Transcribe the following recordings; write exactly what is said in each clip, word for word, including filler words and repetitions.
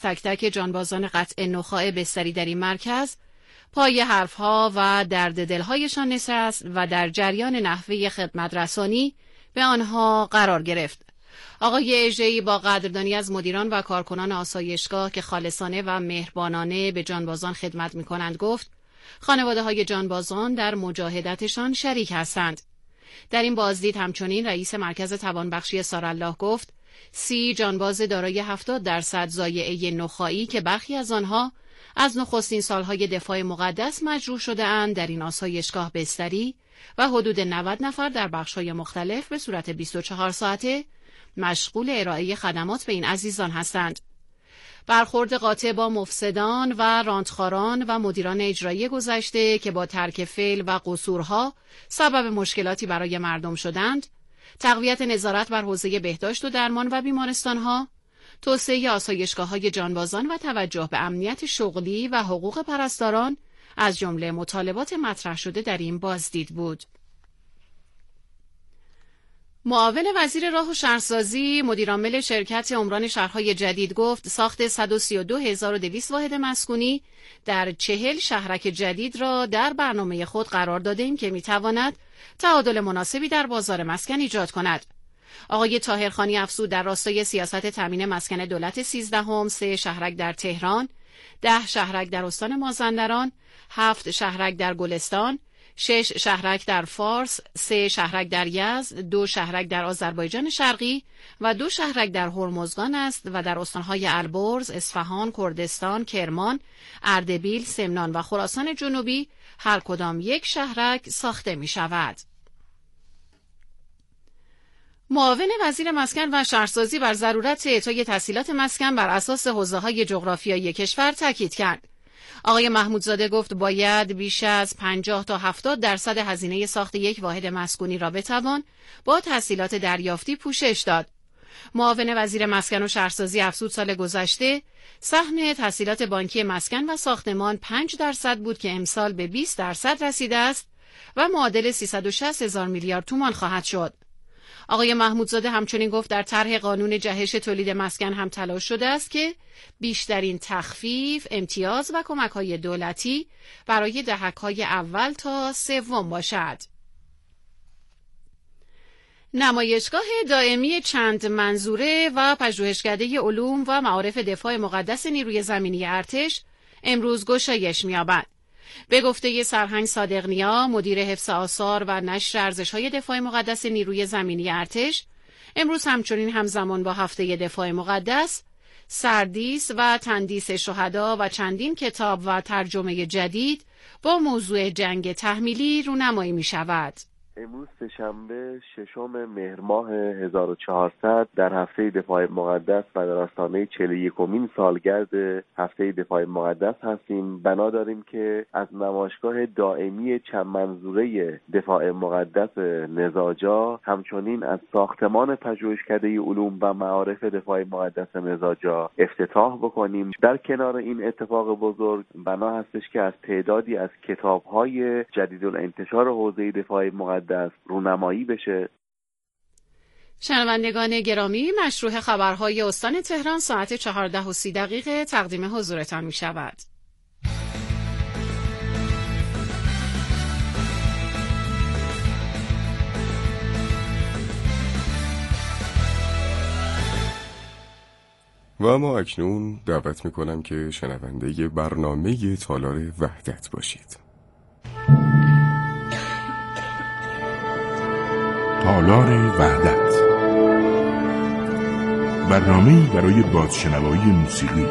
تک تک جانبازان قطع نخاع بستری در این مرکز پای حرفها و درد دلهایشان نشست و در جریان نحوه خدمت رسانی به آنها قرار گرفت. آقای اژه‌ای با قدردانی از مدیران و کارکنان آسایشگاه که خالصانه و مهربانانه به جانبازان خدمت می‌کنند گفت خانواده‌های جانبازان در مجاهدتشان شریک هستند. در این بازدید همچنین رئیس مرکز توانبخشی سارالله گفت سی جانباز دارای هفتاد درصد ضایعه نخاعی که برخی از آنها از نخستین سالهای دفاع مقدس مجروح شده اند در این آسایشگاه بستری و حدود نود نفر در بخش‌های مختلف به صورت بیست و چهار ساعته مشغول ارائه خدمات به این عزیزان هستند. برخورد قاطع با مفسدان و رانتخواران و مدیران اجرایی گذشته که با ترک فعل و قصورها سبب مشکلاتی برای مردم شدند، تقویت نظارت بر حوزه بهداشت و درمان و بیمارستانها، توسعه آسایشگاه‌های جانبازان و توجه به امنیت شغلی و حقوق پرستاران از جمله مطالبات مطرح شده در این بازدید بود. معاون وزیر راه و شهرسازی مدیرعامل شرکت عمران شهرهای جدید گفت ساخت صد و سی و دو هزار و دویست واحد مسکونی در چهل شهرک جدید را در برنامه خود قرار داده‌ایم که می‌تواند تعادل مناسبی در بازار مسکن ایجاد کند. آقای طاهرخانی افزود در راستای سیاست تامین مسکن دولت سیزدهم سه شهرک در تهران، ده شهرک در استان مازندران، هفت شهرک در گلستان، شش شهرک در فارس، سه شهرک در یزد، دو شهرک در آذربایجان شرقی و دو شهرک در هرمزگان است و در استانهای البرز، اصفهان، کردستان، کرمان، اردبیل، سمنان و خراسان جنوبی هر کدام یک شهرک ساخته می شود. معاون وزیر مسکن و شهرسازی بر ضرورت اعطای تسهیلات مسکن بر اساس حوزه‌های جغرافیایی کشور تاکید کرد. آقای محمودزاده گفت باید بیش از پنجاه تا هفتاد درصد هزینه ساخت یک واحد مسکونی را بتوان با تسهیلات دریافتی پوشش داد. معاون وزیر مسکن و شهرسازی افزود سال گذشته سهم تسهیلات بانکی مسکن و ساختمان پنج درصد بود که امسال به بیست درصد رسیده است و معادل سیصد و شصت هزار میلیارد تومان خواهد شد. آقای محمودزاده همچنین گفت در طرح قانون جهش تولید مسکن هم تلاش شده است که بیشترین تخفیف، امتیاز و کمک‌های دولتی برای دهک‌های اول تا سوم باشد. نمایشگاه دائمی چند منظوره و پژوهشکده علوم و معارف دفاع مقدس نیروی زمینی ارتش امروز گشایش می‌یابد. به گفته سرهنگ صادق‌نیا، مدیر حفظ آثار و نشر ارزش‌های دفاع مقدس نیروی زمینی ارتش، امروز همچنین همزمان با هفته دفاع مقدس، سردیس و تندیس شهدا و چندین کتاب و ترجمه جدید با موضوع جنگ تحمیلی رونمایی می‌شود. امروز سه‌شنبه ششم مهر ماه هزار و چهارصد در هفته دفاع مقدس و در آستانه چهل و یکمین سالگرد هفته دفاع مقدس هستیم. بنا داریم که از نمایشگاه دائمی چند منظوره دفاع مقدس نزاجا، همچنین از ساختمان پژوهشکده علوم و معارف دفاع مقدس نزاجا افتتاح بکنیم. در کنار این اتفاق بزرگ بنا هستش که از تعدادی از کتاب‌های جدیدالانتشار حوزه دفاع مقدس دست رونمایی بشه. شنوندگان گرامی، مشروع خبرهای استان تهران ساعت چهارده و سی دقیقه تقدیم حضورتان می شود. و اما اکنون دعوت می کنم که شنونده برنامه تالار وحدت باشید. تالار وحدت، برنامه‌ای برای بازشنوایی موسیقی.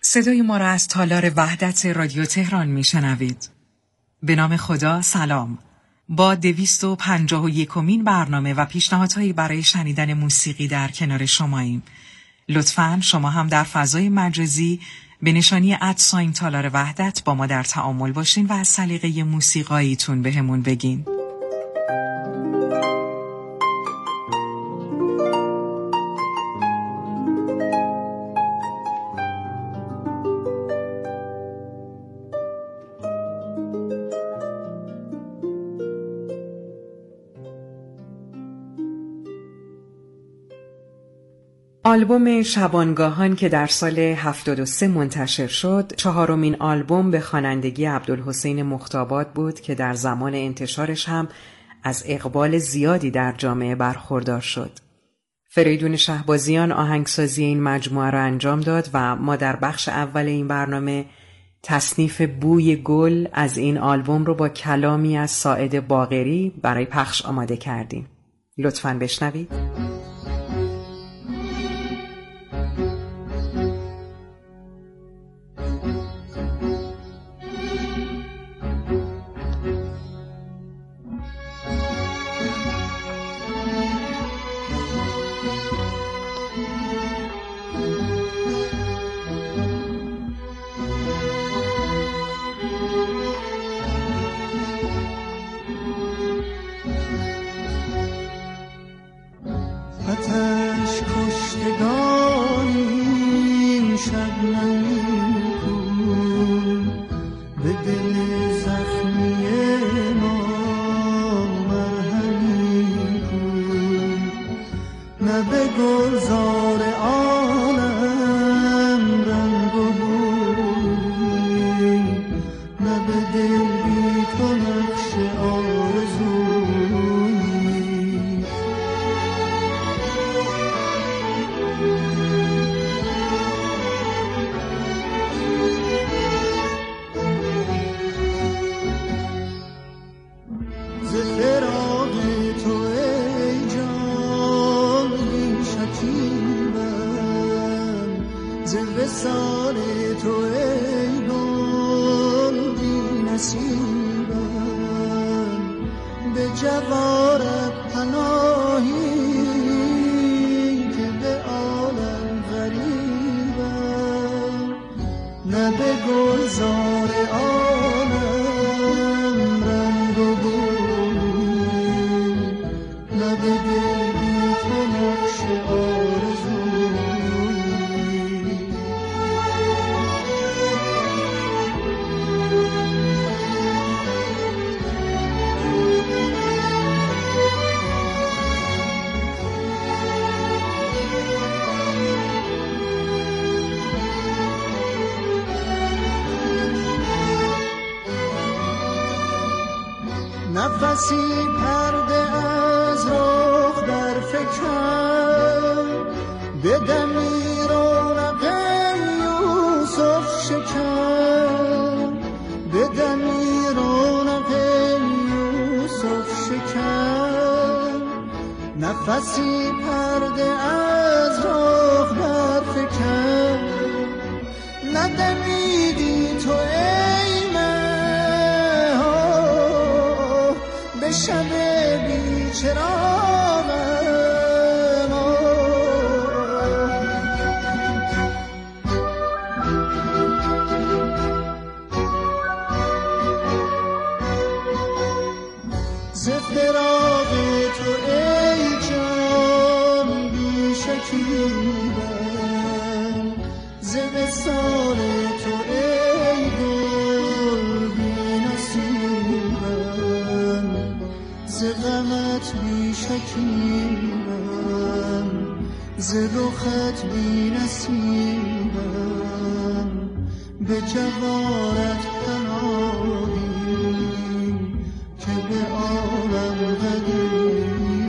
صدای ما را از تالار وحدت رادیو تهران میشنوید. به نام خدا سلام. با دویست و پنجاه و یکمین برنامه و پیشنهادهایی برای شنیدن موسیقی در کنار شماییم. لطفاً شما هم در فضای مجازی به نشانی ادساین تالار وحدت با ما در تعامل باشین و از سلیقه موسیقاییتون بهمون بگین. آلبوم شبانگاهان که در سال هفتاد و سه منتشر شد، چهارمین آلبوم به خوانندگی عبدالحسین مختاباد بود که در زمان انتشارش هم از اقبال زیادی در جامعه برخوردار شد. فریدون شهبازیان آهنگسازی این مجموعه را انجام داد و ما در بخش اول این برنامه تصنیف بوی گل از این آلبوم رو با کلامی از ساعد باقری برای پخش آماده کردیم. لطفاً بشنوید. نفسی پرده از رخ در فکر بدمی رونق یوسف شکر بدمی رونق یوسف شکر نفسی پرده از رخ در فکر ندمیدی تو ای مه به شب بیچراغ ما ز فراق تو ای جان بی شکیبم ز وصال تو ای گل بی نصیبم ز غمت بی شکیبم ز رخت بی نصیبم به جوارت پناهی که به عالم غریبم.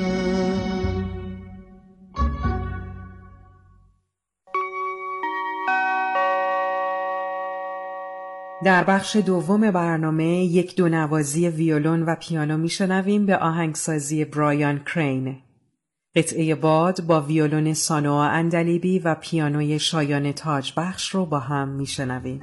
در بخش دوم برنامه یک دو نوازی ویولون و پیانو میشنویم به آهنگسازی برایان کرین. قطعه باد با ویولون سانوآ اندلیبی و پیانوی شایان تاجبخش رو با هم میشنویم.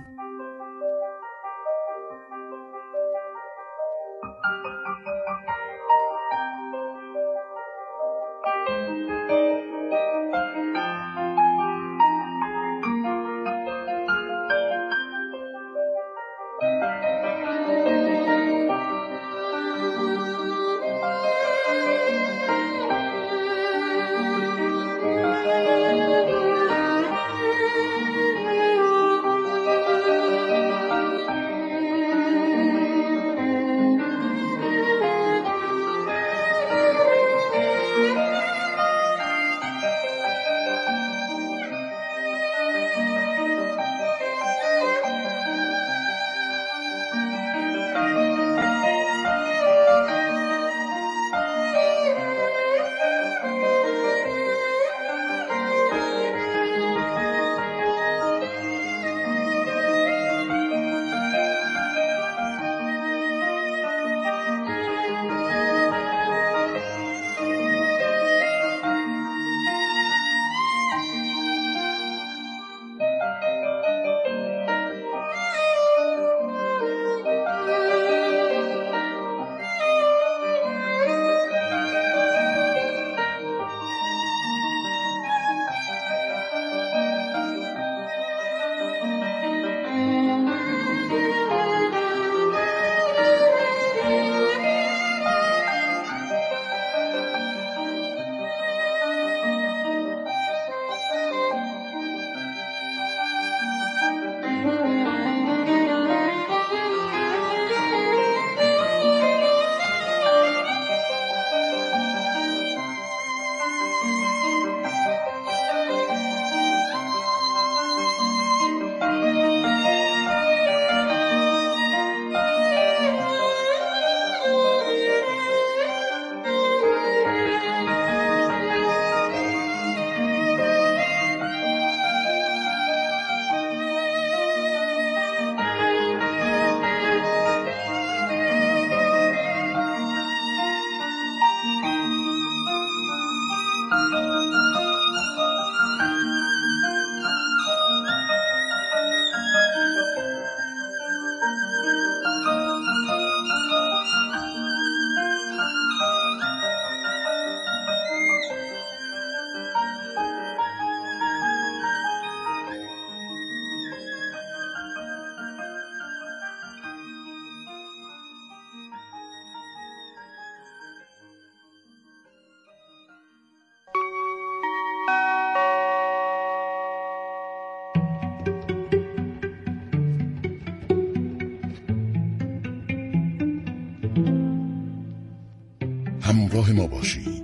همراه ما باشید،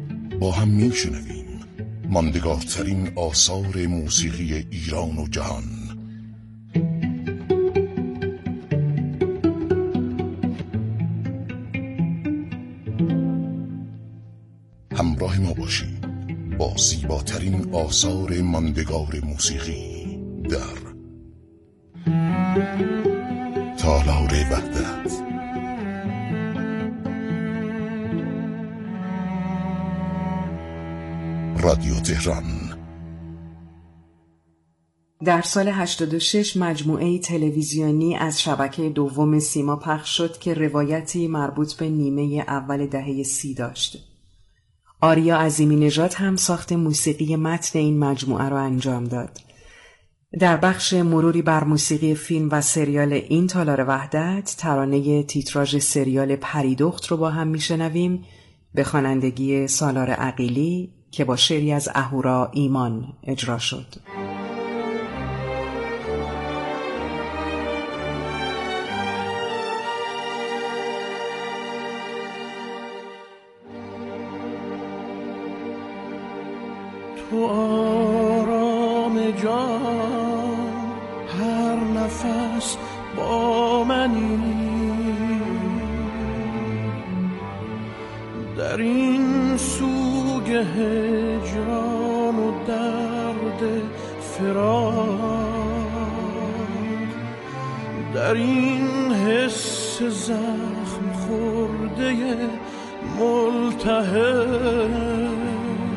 با هم میشنویم ماندگارترین آثار موسیقی ایران و جهان. همراه ما باشید با زیباترین آثار ماندگار موسیقی در تالار وحدت. رادیو تهران. در سال هشتاد و شش مجموعه تلویزیونی از شبکه دوم سیما پخش شد که روایتی مربوط به نیمه اول دهه سی داشت. آریا عظیمی نژاد هم ساخت موسیقی متن این مجموعه را انجام داد. در بخش مروری بر موسیقی فیلم و سریال این تالار وحدت، ترانه تیتراژ سریال پریدخت رو با هم میشنویم به خوانندگی سالار عقیلی که با شعری از اهورا ایمان اجرا شد. تو آرام جان هر نفس با منی، در این سوگ هجران و درد فراق، در این حس زخم خورده ملتهب،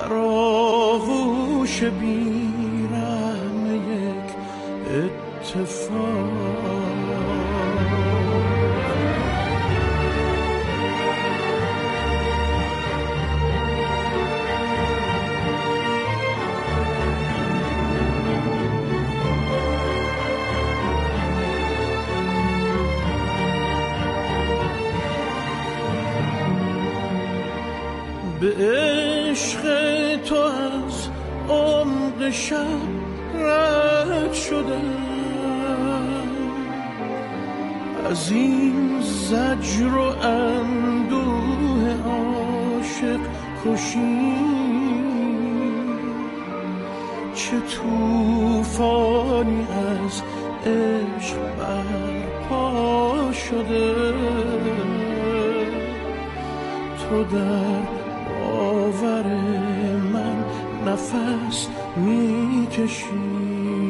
در آغوش بیرحم یک اتفاق. به عشق تو از عمق شب رد شدم، از این زجر و اندوه عاشق کشی. چه طوفانی از عشق برپا شده، تو در باور من نفس میکشی.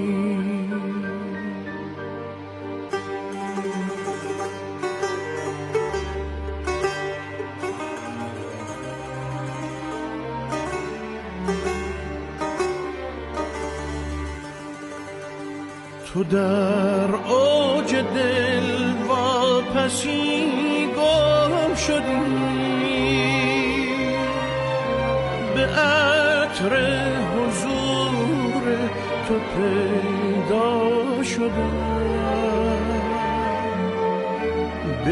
تو در اوج دل واپسی گم شدی، به عطر حضور تو پیدا شدم، به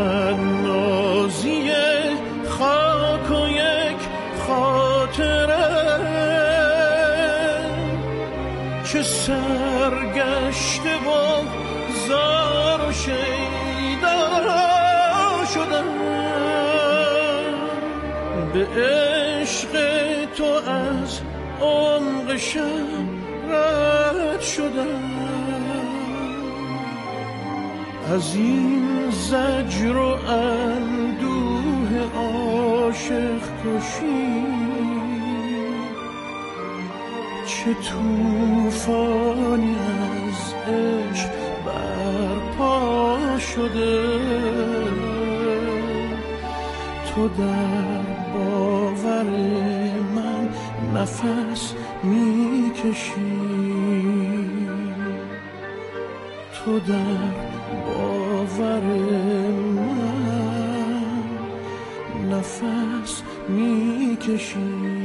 تنازی خاک و یک خاطره چه سرگشته و زار و شیدا شدم. به عشق تو از عمق شب رد شدم، از این زجر و اندوه عاشق کشی. چه طوفانی از عشق برپا شده، تو در باور من نفس میکشی. تو در باور من نفس میکشی.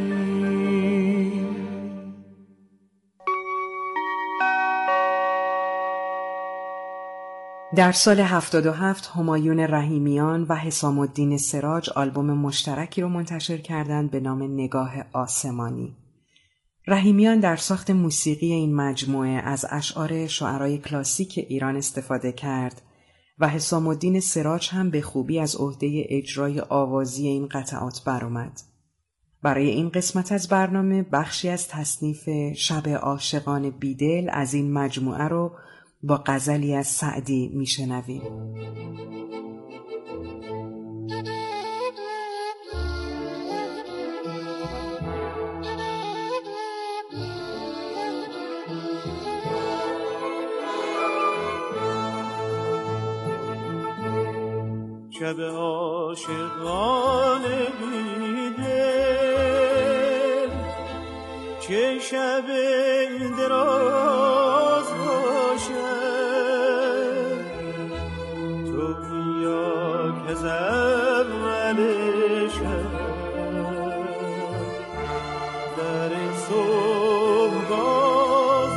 در سال هفتاد و هفت همایون رحیمیان و حسام الدین سراج آلبوم مشترکی رو منتشر کردند به نام نگاه آسمانی. رحیمیان در ساخت موسیقی این مجموعه از اشعار شاعرای کلاسیک ایران استفاده کرد و حسام الدین سراج هم به خوبی از عهده اجرای آوازی این قطعات برآمد. برای این قسمت از برنامه بخشی از تصنیف شب عاشقان بیدل از این مجموعه رو با غزلی از سعدی میشنویم. شب عاشقان بیدل، چه شب دراز باشد، تو بیا که از اول شب در صبح باز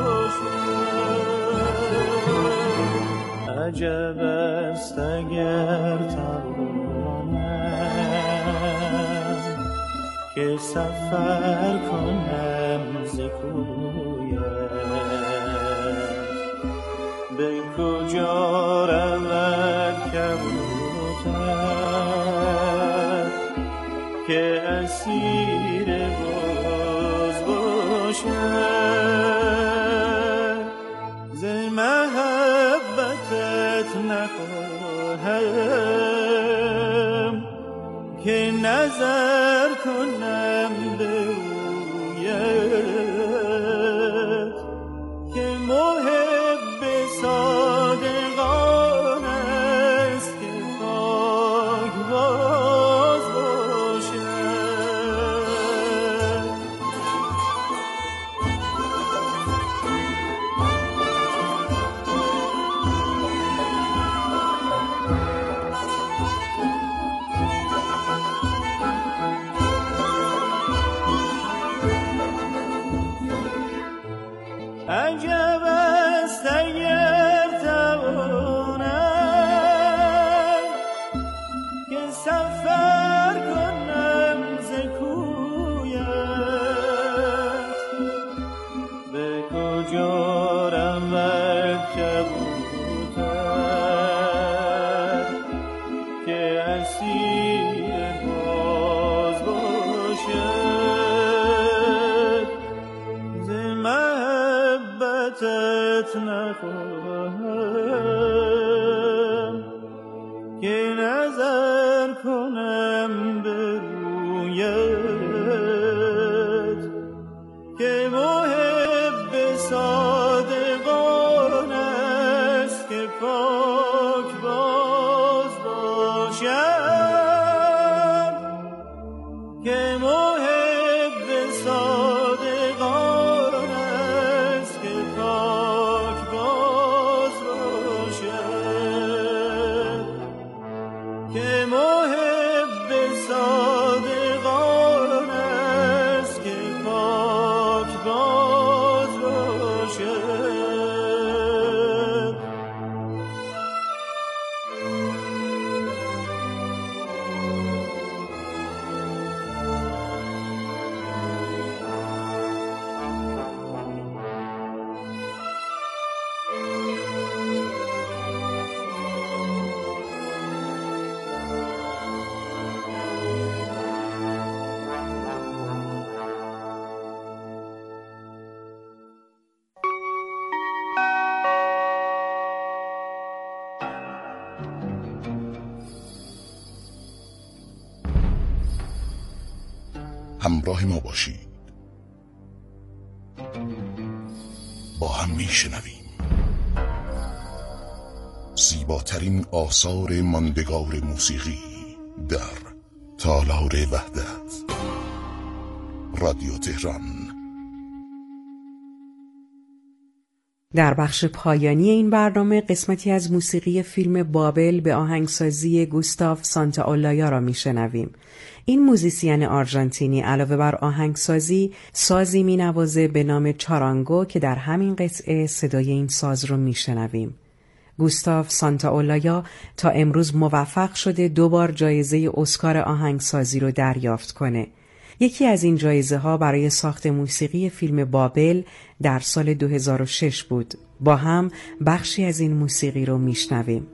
باشد. عجب است اگر توانم که سفر کنم ز کویت، به کجا رود کبوتر که اسیر باز باشد. ز محبتت نخواهم که نظر کنم به رویت، که محب صادقان است که پاک باز باشد. عجب است اگر توانم که سفر کنم ز کویت، به کجا رود کبوتر که اسیر باز باشد، ز محبتت نخواهم که نظر کنم به رویت، که محب صادقان است که پاک باز باشد، که محب صادقان است که پاک باز باشد، که محب صادقان است که پاک باز باشد. همراه ما باشید، با هم میشنویم زیباترین آثار ماندگار موسیقی در تالار وحدت. رادیو تهران. در بخش پایانی این برنامه قسمتی از موسیقی فیلم بابل به آهنگسازی گوستاو سانتاولایا را میشنویم. این موزیسین آرژانتینی علاوه بر آهنگسازی سازی مینوازه به نام چارانگو که در همین قطعه صدای این ساز رو میشنویم. گوستاو سانتاولایا تا امروز موفق شده دو بار جایزه اسکار آهنگسازی رو دریافت کنه. یکی از این جایزه ها برای ساخت موسیقی فیلم بابل در سال دو هزار و شش بود. با هم بخشی از این موسیقی رو میشنویم.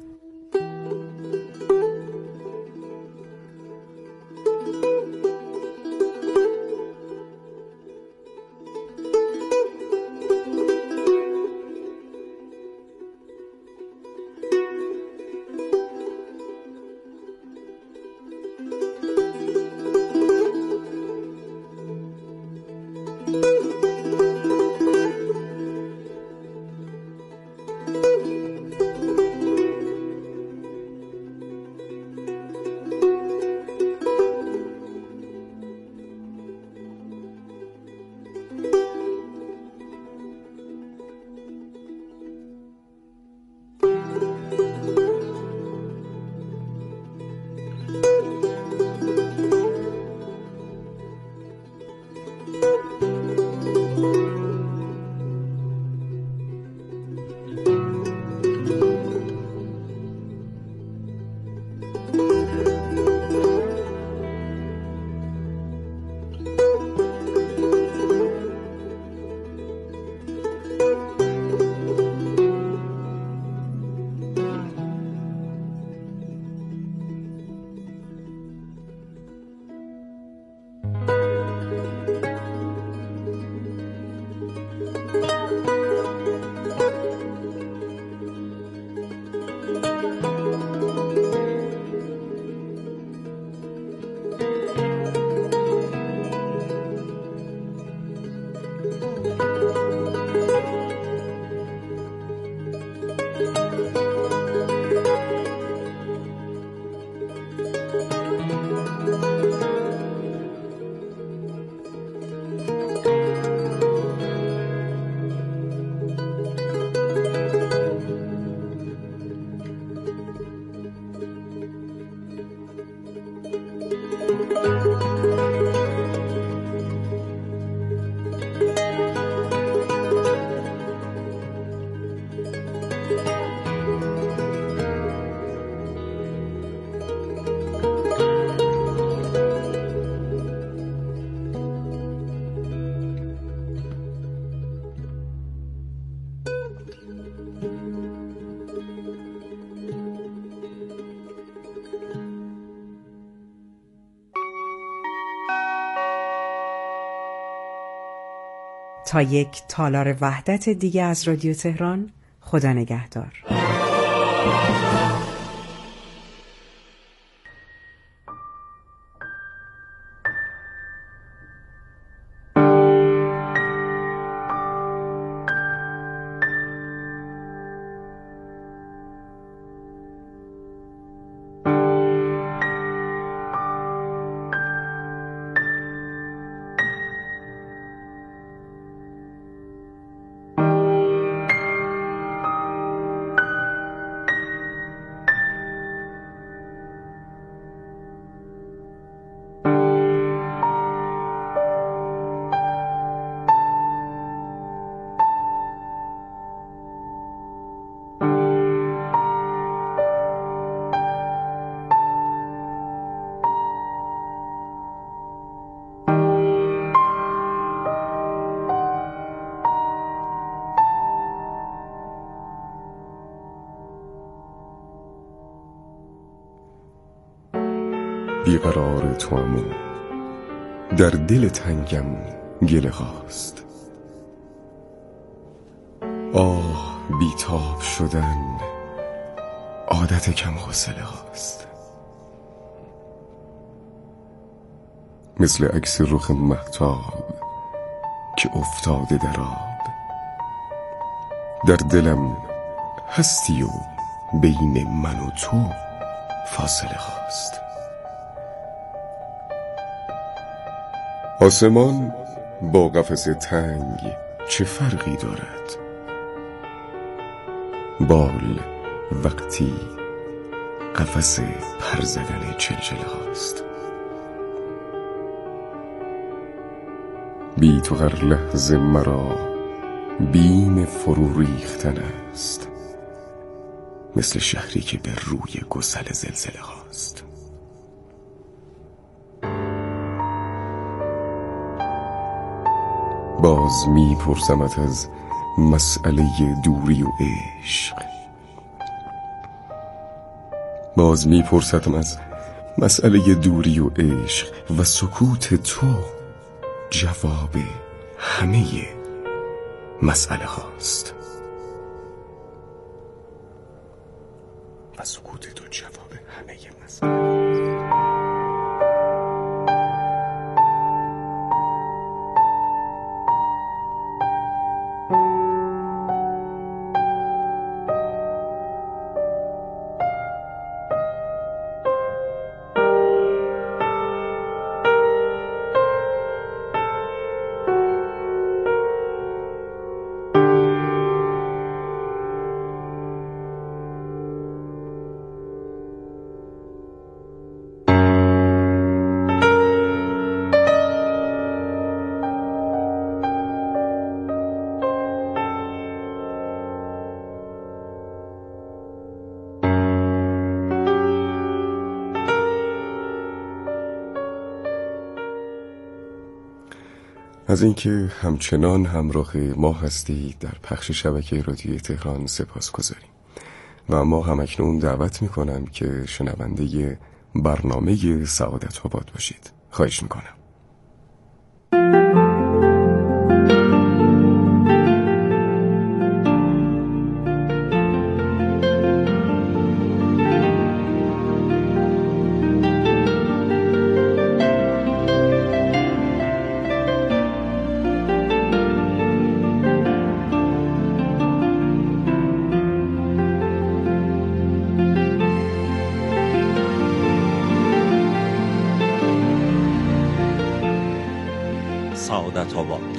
تا یک تالار وحدت دیگه از رادیو تهران، خدا نگهدار. بیقرار توامو در دل تنگم گله هاست. آه بیتاب شدن عادت کم حوصله هاست. مثل عکس رخ مهتاب که افتاده در آب، در دلم هستی و بین من و تو فاصله هاست. آسمان با قفس تنگ چه فرقی دارد؟ بال وقتی قفس پر زدن چلچله هاست. بی تو هر لحظه مرا بیم فرو ریختن است، مثل شهری که به روی گسل زلزله هاست. باز می پرسمت از مسئله دوری و عشق، باز می پرسدم از مسئله دوری و عشق و سکوت تو جواب همه مسئله هاست. و سکوت تو جواب همه مسئله هاست. از اینکه همچنان همراه ما هستید در پخش شبکه رادیوی تهران سپاسگزاریم و ما همکنون دعوت میکنم که شنونده برنامه سعادت آباد باشید. خواهش میکنم. سعادت آباد.